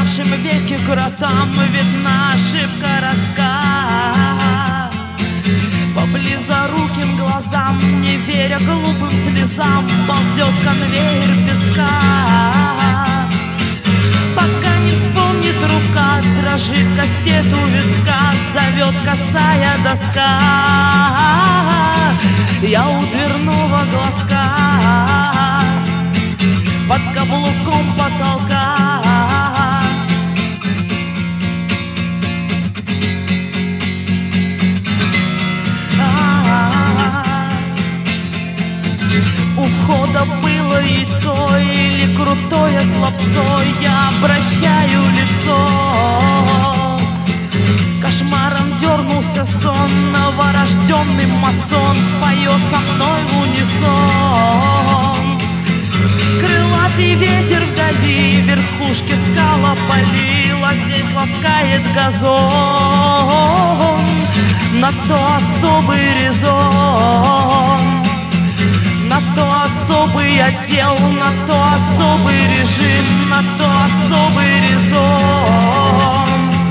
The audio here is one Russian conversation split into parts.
позаставшем веке кротам видна ошибка ростка. По близоруким глазам, не веря глупым слезам, ползет конвейер песка. Пока не вспомнит рука, дрожит кастет у виска, зовет косая доска. Я у дверного глазка, под каблуком потолка. У входа было яйцо или крутое словцо, я обращаю лицо. Кошмаром дернулся сон, новорожденный масон поет со мной в унисон. Крылатый ветер вдали, верхушки скалополила, здесь ласкает газон. На то особый резон, на то особый отдел, на то особый режим, на то особый резон.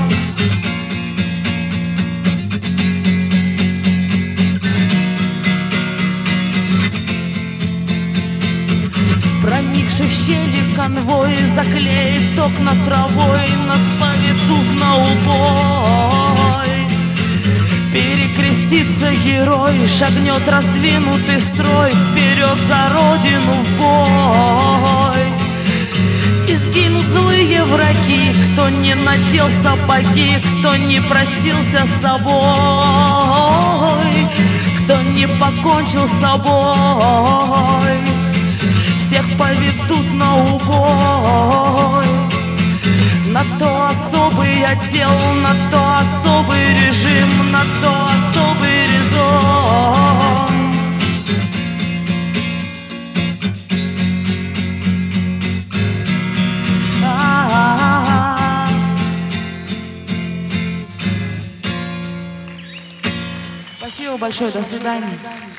Проникший в щели конвой заклеит окна травой, нас поведут на убой. Перекрестится герой, шагнет раздвинутый строй, вперед за родину в бой. И сгинут злые враги, кто не надел сапоги, кто не простился с собой, кто не покончил с собой. Всех поведут на убой. На то особый отдел, на то особый режим, на то особый резон. Спасибо большое, до свидания.